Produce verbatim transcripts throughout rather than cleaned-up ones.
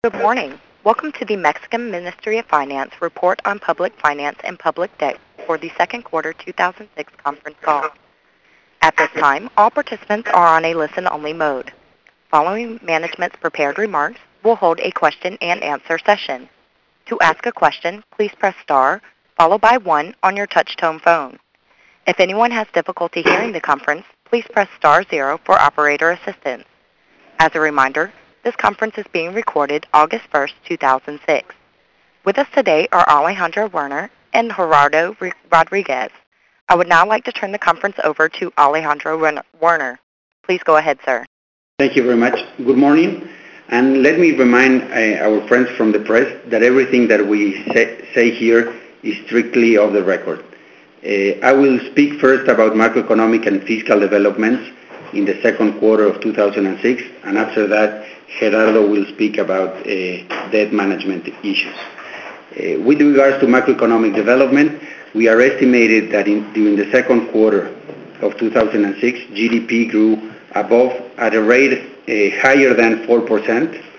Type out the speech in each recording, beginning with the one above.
Good morning. Welcome to the Mexican Ministry of Finance Report on Public Finance and Public Debt for the second quarter two thousand six conference call. At this time, all participants are on a listen-only mode. Following management's prepared remarks, we'll hold a question-and-answer session. To ask a question, please press star, followed by one on your touch-tone phone. If anyone has difficulty hearing the conference, please press star zero for operator assistance. As a reminder, this conference is being recorded August first, two thousand six. With us today are Alejandro Werner and Gerardo Rodriguez. I would now like to turn the conference over to Alejandro Werner. Please go ahead, sir. Thank you very much. Good morning. And let me remind uh, our friends from the press that everything that we say, say here is strictly off the record. Uh, I will speak first about macroeconomic and fiscal developments in the second quarter of two thousand six, and after that, Gerardo will speak about uh, debt management issues. Uh, with regards to macroeconomic development, we are estimated that in, during the second quarter of two thousand six, G D P grew above at a rate uh, higher than four percent. Um,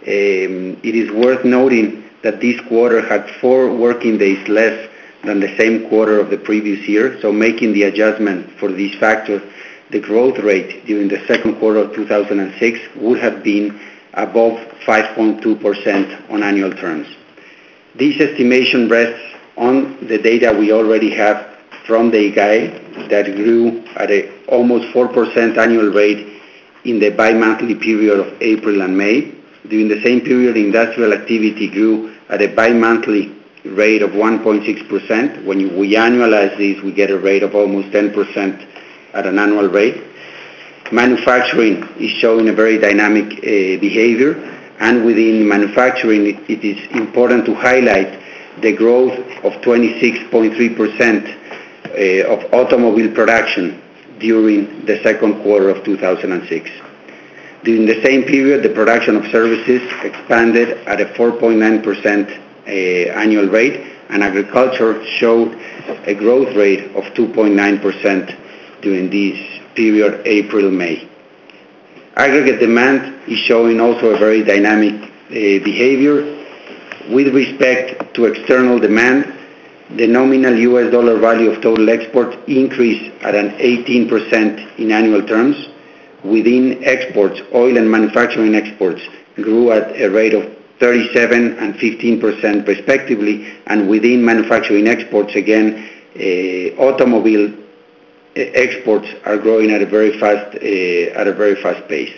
it is worth noting that this quarter had four working days less than the same quarter of the previous year, so making the adjustment for this factor, the growth rate during the second quarter of two thousand six would have been above five point two percent on annual terms. This estimation rests on the data we already have from the I G A E that grew at a almost four percent annual rate in the bi-monthly period of April and May. During the same period, industrial activity grew at a bi-monthly rate of one point six percent. When we annualize this, we get a rate of almost ten percent at an annual rate. Manufacturing is showing a very dynamic uh, behavior, and within manufacturing it is important to highlight the growth of twenty-six point three percent uh, of automobile production during the second quarter of two thousand six. During the same period, the production of services expanded at a four point nine percent uh, annual rate, and agriculture showed a growth rate of two point nine percent during this period, April-May. Aggregate demand is showing also a very dynamic uh, behavior. With respect to external demand, the nominal U S dollar value of total exports increased at an eighteen percent in annual terms. Within exports, oil and manufacturing exports grew at a rate of thirty-seven and fifteen percent respectively, and within manufacturing exports, again, uh, automobile exports are growing at a very fast uh, at a very fast pace.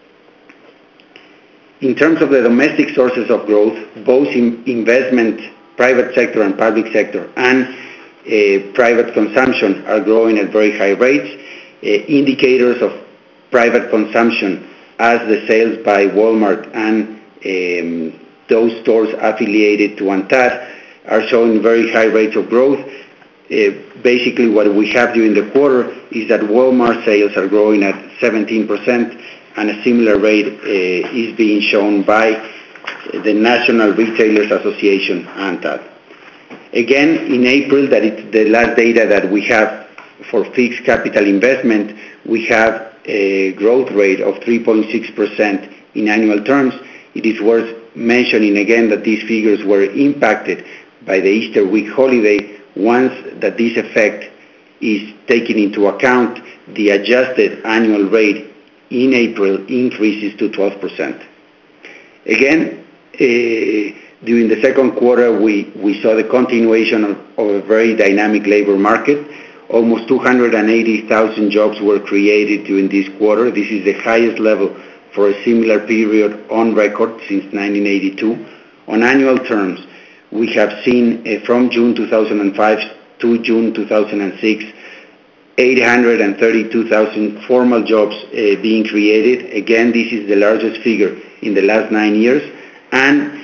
In terms of the domestic sources of growth, both in investment, private sector and public sector, and uh, private consumption are growing at very high rates. Uh, indicators of private consumption, as the sales by Walmart and um, those stores affiliated to ANTAD, are showing very high rates of growth. Uh, basically what we have during the quarter is that Walmart sales are growing at seventeen percent, and a similar rate uh, is being shown by the National Retailers Association, ANTAD. Again, in April, that is the last data that we have for fixed capital investment, we have a growth rate of three point six percent in annual terms. It is worth mentioning again that these figures were impacted by the Easter week holiday. Once that this effect is taken into account, the adjusted annual rate in April increases to twelve percent. Again, uh, during the second quarter, we, we saw the continuation of, of a very dynamic labor market. Almost two hundred eighty thousand jobs were created during this quarter. This is the highest level for a similar period on record since nineteen eighty-two. On annual terms, we have seen uh, from June two thousand five to June two thousand six, eight hundred thirty-two thousand formal jobs uh, being created. Again, this is the largest figure in the last nine years. And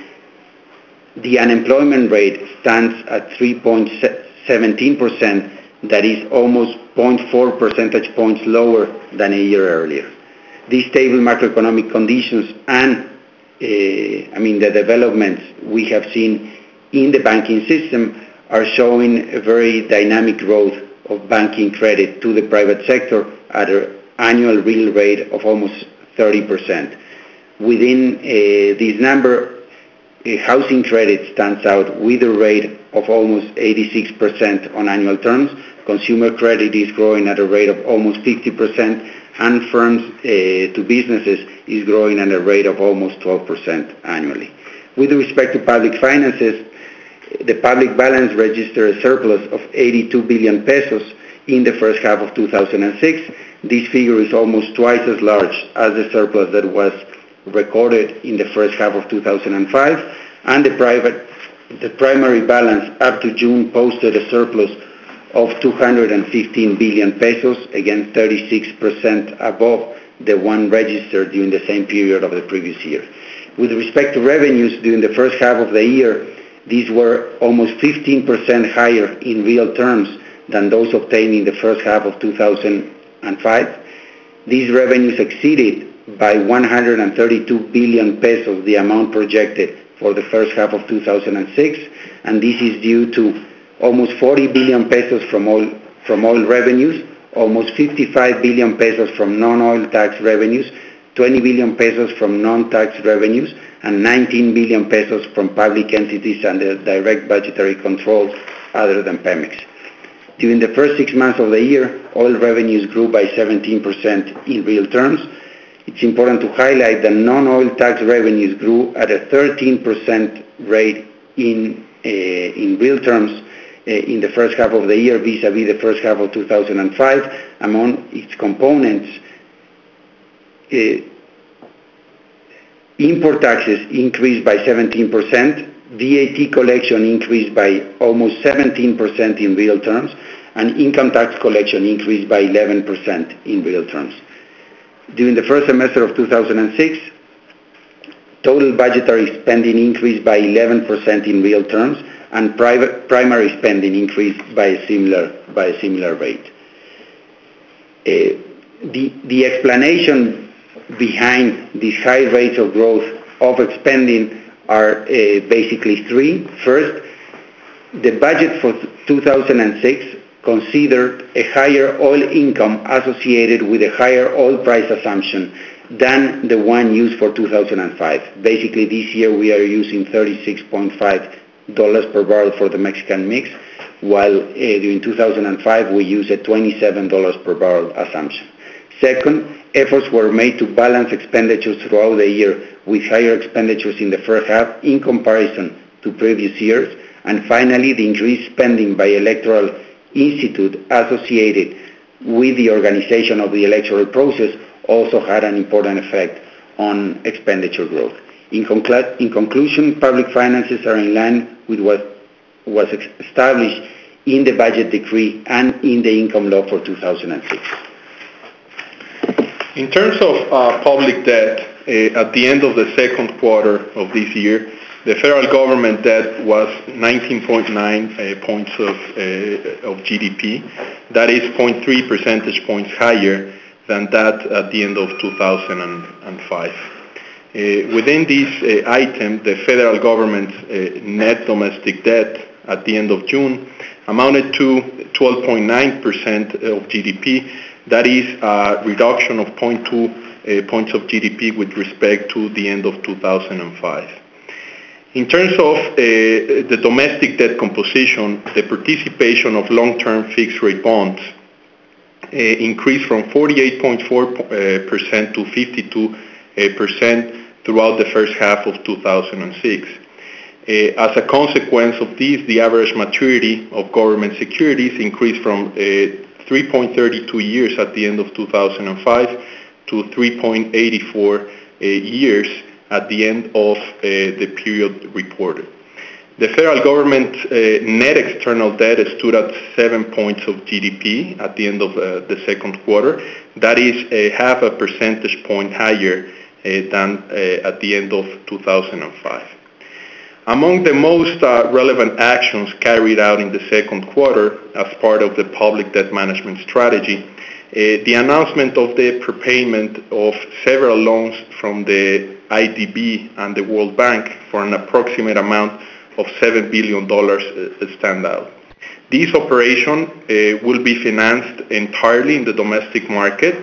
the unemployment rate stands at three point one seven percent, that is almost zero point four percentage points lower than a year earlier. These stable macroeconomic conditions and, uh, I mean, the developments we have seen in the banking system are showing a very dynamic growth of banking credit to the private sector at an annual real rate of almost thirty percent. Within uh, this number, uh, housing credit stands out with a rate of almost eighty-six percent on annual terms. Consumer credit is growing at a rate of almost fifty percent, and firms uh, to businesses is growing at a rate of almost twelve percent annually. With respect to public finances, the public balance registered a surplus of eighty-two billion pesos in the first half of two thousand six. This figure is almost twice as large as the surplus that was recorded in the first half of two thousand five, and the private, the primary balance up to June posted a surplus of two hundred fifteen billion pesos, again thirty-six percent above the one registered during the same period of the previous year. With respect to revenues during the first half of the year, these were almost fifteen percent higher in real terms than those obtained in the first half of two thousand five. These revenues exceeded by one hundred thirty-two billion pesos the amount projected for the first half of two thousand six, and this is due to almost forty billion pesos from oil, from oil revenues, almost fifty-five billion pesos from non-oil tax revenues, twenty billion pesos from non-tax revenues, and nineteen billion pesos from public entities under direct budgetary control other than Pemex. During the first six months of the year, oil revenues grew by seventeen percent in real terms. It's important to highlight that non-oil tax revenues grew at a thirteen percent rate in, uh, in real terms uh, in the first half of the year vis-a-vis the first half of two thousand five. Among its components, uh, import taxes increased by seventeen percent, V A T collection increased by almost seventeen percent in real terms, and income tax collection increased by eleven percent in real terms. During the first semester of two thousand six, total budgetary spending increased by eleven percent in real terms, and private primary spending increased by a similar, by a similar rate. Uh, the, the explanation behind these high rates of growth of spending are uh, basically three. First, the budget for two thousand six considered a higher oil income associated with a higher oil price assumption than the one used for two thousand five. Basically, this year we are using thirty-six point five dollars per barrel for the Mexican mix, while uh, during two thousand five we used a twenty-seven dollars per barrel assumption. Second, efforts were made to balance expenditures throughout the year, with higher expenditures in the first half in comparison to previous years. And finally, the increased spending by Electoral Institute associated with the organization of the electoral process also had an important effect on expenditure growth. In, conclu- in conclusion, public finances are in line with what was established in the budget decree and in the income law for two thousand six. In terms of uh, public debt, uh, at the end of the second quarter of this year, the federal government debt was nineteen point nine uh, points of, uh, of G D P. That is zero point three percentage points higher than that at the end of two thousand five. Uh, within this uh, item, the federal government's uh, net domestic debt at the end of June amounted to twelve point nine percent of G D P. That is a reduction of zero point two uh, points of G D P with respect to the end of two thousand five. In terms of uh, the domestic debt composition, the participation of long-term fixed-rate bonds uh, increased from forty-eight point four percent to fifty-two percent throughout the first half of two thousand six. Uh, as a consequence of this, the average maturity of government securities increased from uh, three point three two years at the end of two thousand five to three point eight four uh, years at the end of uh, the period reported. The federal government uh, net external debt stood at seven points of G D P at the end of uh, the second quarter. That is a half a percentage point higher uh, than uh, at the end of two thousand five. Among the most uh, relevant actions carried out in the second quarter as part of the public debt management strategy, uh, the announcement of the prepayment of several loans from the I D B and the World Bank for an approximate amount of seven billion dollars uh, stand out. This operation uh, will be financed entirely in the domestic market,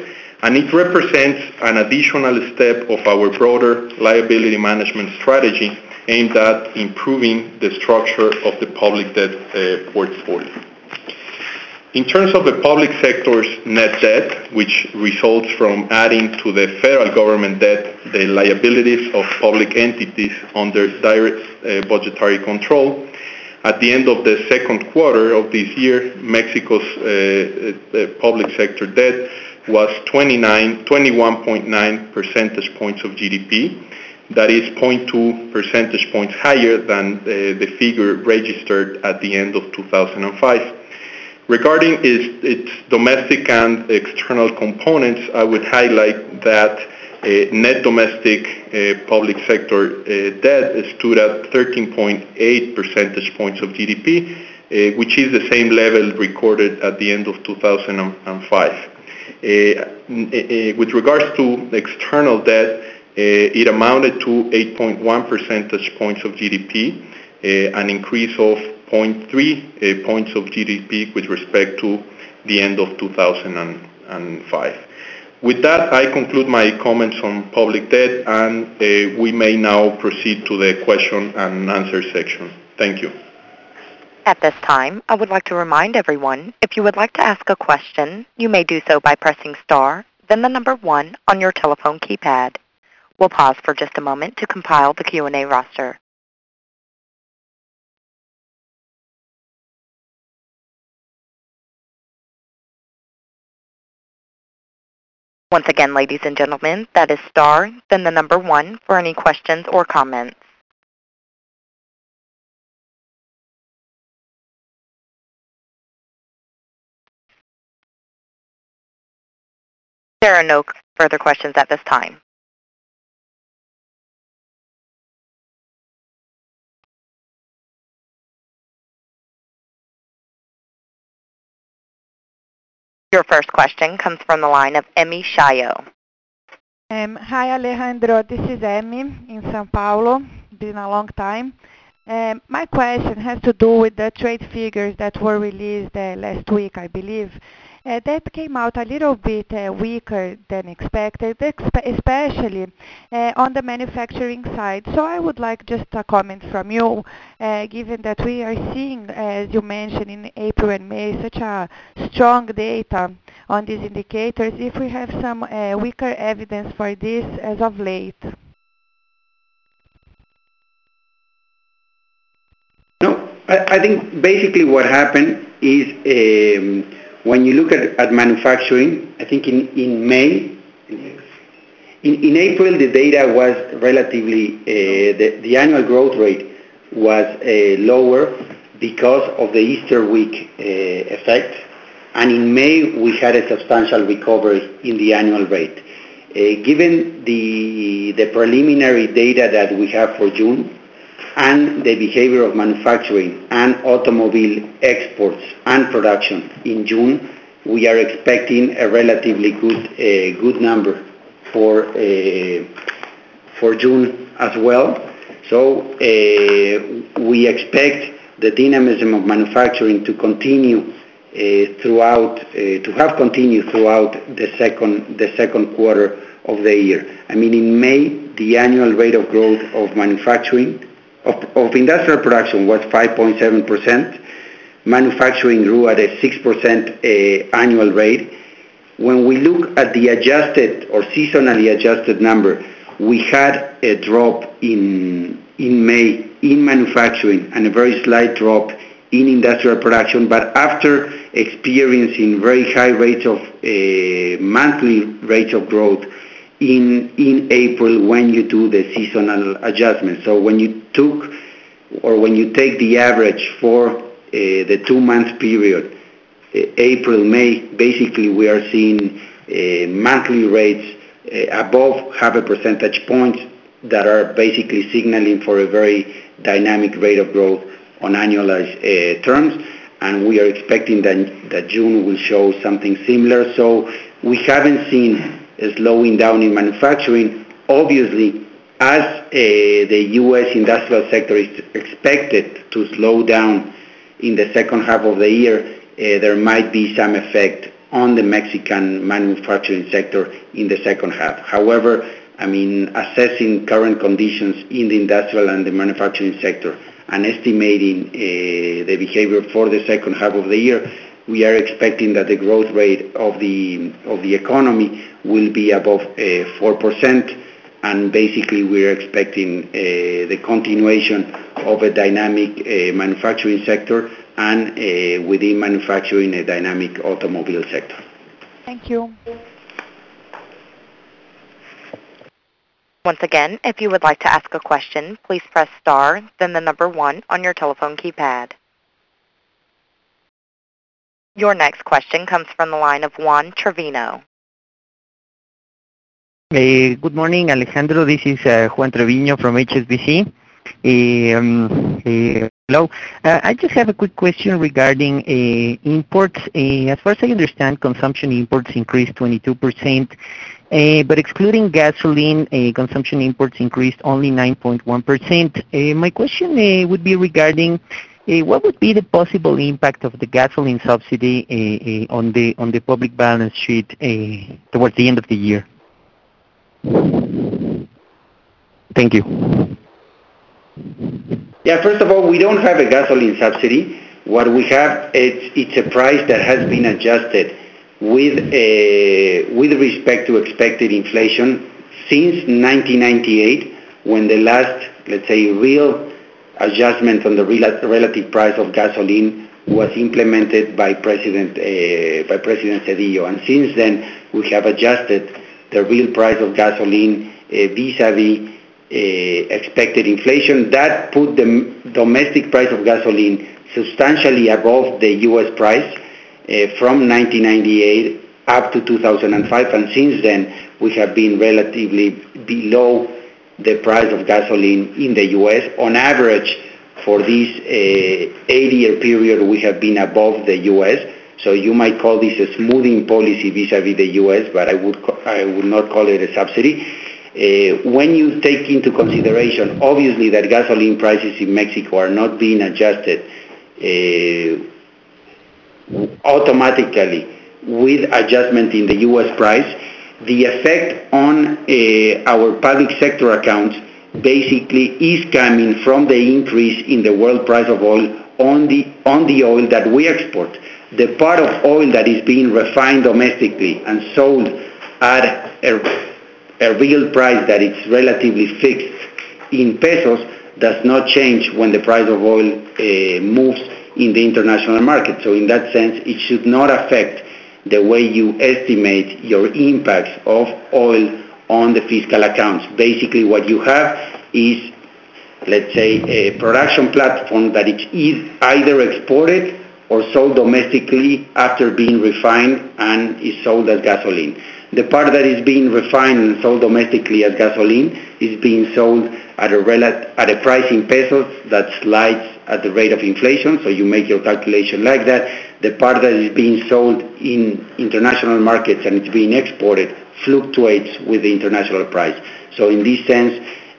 and it represents an additional step of our broader liability management strategy aimed at improving the structure of the public debt uh, portfolio. In terms of the public sector's net debt, which results from adding to the federal government debt the liabilities of public entities under direct uh, budgetary control, at the end of the second quarter of this year, Mexico's uh, uh, public sector debt was twenty-one point nine percentage points of G D P. That is zero point two percentage points higher than uh, the figure registered at the end of two thousand five. Regarding its, its domestic and external components, I would highlight that uh, net domestic uh, public sector uh, debt stood at thirteen point eight percentage points of G D P, uh, which is the same level recorded at the end of two thousand five. Uh, uh, with regards to external debt, uh, it amounted to eight point one percentage points of G D P, uh, an increase of zero point three uh, points of G D P with respect to the end of two thousand five. With that, I conclude my comments on public debt, and uh, we may now proceed to the question and answer section. Thank you. At this time, I would like to remind everyone, if you would like to ask a question, you may do so by pressing star, then the number one on your telephone keypad. We'll pause for just a moment to compile the Q and A roster. Once again, ladies and gentlemen, that is star, then the number one for any questions or comments. There are no further questions at this time. Your first question comes from the line of Emmy Shayo. Um, hi Alejandro, this is Emmy in São Paulo. Been a long time. Um, my question has to do with the trade figures that were released uh, last week, I believe. Uh, that came out a little bit uh, weaker than expected, expe- especially uh, on the manufacturing side. So I would like just a comment from you, uh, given that we are seeing, as you mentioned, in April and May, such a strong data on these indicators, if we have some uh, weaker evidence for this as of late. No, I, I think basically what happened is um, when you look at, at manufacturing, I think in, in May, in, in April the data was relatively, uh, the, the annual growth rate was uh, lower because of the Easter week uh, effect, and in May we had a substantial recovery in the annual rate. Uh, given the, the preliminary data that we have for June, and the behavior of manufacturing and automobile exports and production in June, we are expecting a relatively good uh, good number for uh, for June as well. So uh, we expect the dynamism of manufacturing to continue uh, throughout uh, to have continued throughout the second the second quarter of the year. I mean, in May, the annual rate of growth of manufacturing Of, of industrial production was five point seven percent. Manufacturing grew at a six percent uh, annual rate. When we look at the adjusted or seasonally adjusted number, we had a drop in, in May in manufacturing and a very slight drop in industrial production, but after experiencing very high rates of uh, monthly rates of growth in in April when you do the seasonal adjustment. So when you took or when you take the average for uh, the two month period, uh, April, May, basically we are seeing uh, monthly rates uh, above half a percentage point that are basically signaling for a very dynamic rate of growth on annualized uh, terms, and we are expecting that, that June will show something similar. So we haven't seen slowing down in manufacturing. Obviously, as uh, the U S industrial sector is expected to slow down in the second half of the year, uh, there might be some effect on the Mexican manufacturing sector in the second half. However, I mean, assessing current conditions in the industrial and the manufacturing sector and estimating uh, the behavior for the second half of the year, we are expecting that the growth rate of the of the economy will be above uh, four percent, and basically we are expecting uh, the continuation of a dynamic uh, manufacturing sector and uh, within manufacturing a dynamic automobile sector. Thank you. Once again, if you would like to ask a question, please press star, then the number one on your telephone keypad. Your next question comes from the line of Juan Trevino. Uh, good morning, Alejandro. This is uh, Juan Trevino from H S B C. Uh, um, uh, hello. Uh, I just have a quick question regarding uh, imports. Uh, as far as I understand, consumption imports increased twenty-two percent, uh, but excluding gasoline, uh, consumption imports increased only nine point one percent. Uh, my question uh, would be regarding Uh, what would be the possible impact of the gasoline subsidy uh, uh, on the on the public balance sheet uh, towards the end of the year? Thank you. Yeah, first of all, we don't have a gasoline subsidy. What we have, it's, it's a price that has been adjusted with a, with respect to expected inflation since nineteen ninety-eight, when the last, let's say, real adjustment on the rel- relative price of gasoline was implemented by President uh, by President Cedillo, and since then we have adjusted the real price of gasoline uh, vis-a-vis uh, expected inflation. That put the domestic price of gasoline substantially above the U S price uh, from nineteen ninety-eight up to two thousand five, and since then we have been relatively below the price of gasoline in the U S. On average, for this uh, eight-year period, we have been above the U S. So you might call this a smoothing policy vis-a-vis the U S, but I would I would not call it a subsidy. Uh, when you take into consideration, obviously, that gasoline prices in Mexico are not being adjusted uh, automatically with adjustment in the U S price, the effect on uh, our public sector accounts basically is coming from the increase in the world price of oil on the on the oil that we export. The part of oil that is being refined domestically and sold at a, a real price that is relatively fixed in pesos does not change when the price of oil uh, moves in the international market. So in that sense, it should not affect the way you estimate your impacts of oil on the fiscal accounts. Basically what you have is, let's say, a production platform that is either exported or sold domestically after being refined and is sold as gasoline. The part that is being refined and sold domestically as gasoline is being sold at a, rel- at a price in pesos that slides at the rate of inflation, so you make your calculation like that. The part that is being sold in international markets and it's being exported fluctuates with the international price. So in this sense,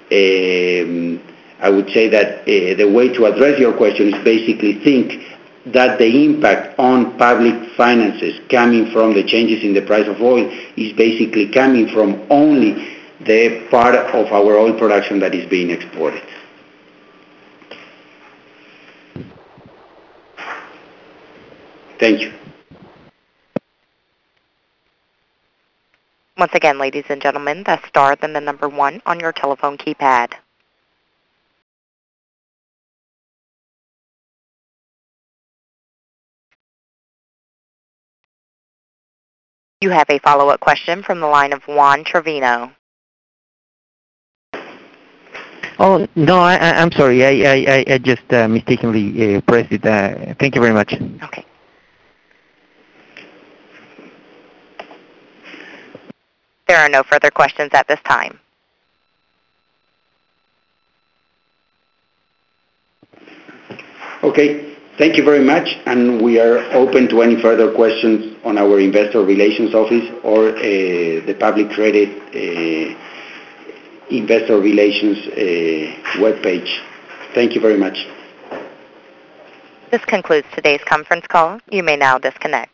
um, I would say that uh, the way to address your question is basically think that the impact on public finances coming from the changes in the price of oil is basically coming from only the part of our oil production that is being exported. Thank you. Once again, ladies and gentlemen, that's star, then the number one on your telephone keypad. You have a follow-up question from the line of Juan Trevino. Oh, no, I, I, I'm sorry. I, I, I just uh, mistakenly uh, pressed it. Uh, thank you very much. Okay. There are no further questions at this time. Okay, thank you very much, and we are open to any further questions on our Investor Relations Office or uh, the Public Credit uh, Investor Relations uh, webpage. Thank you very much. This concludes today's conference call. You may now disconnect.